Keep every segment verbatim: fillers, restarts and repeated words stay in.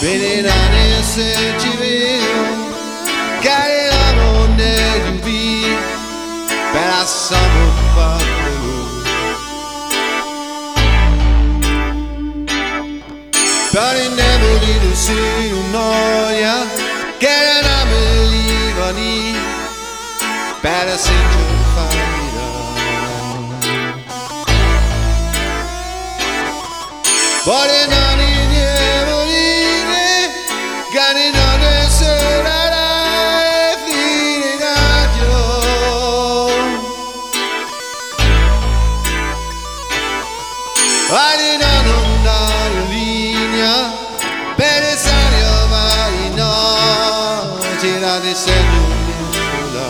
Venerane se ci vedo, cariramo nei dubbi, per assamo fatto. But it never did to see you know ya, get an amelivani, better sing to find out. But it not in never did, got it on the side, I feel it at you. I did not know that linea, per esare vai no, gira di seduta.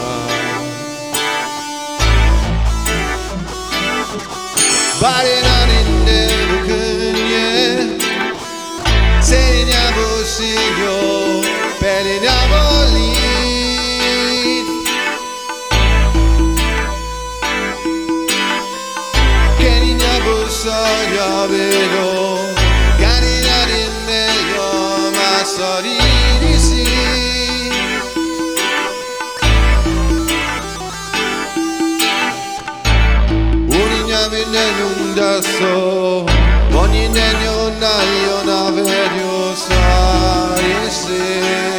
Bari non in devo che se ne abusio per i Napoli. Che ne abusio vedo, carinare in meglio, ma sorridi sì. Un dasso, ogni negno una io na vedio sai se.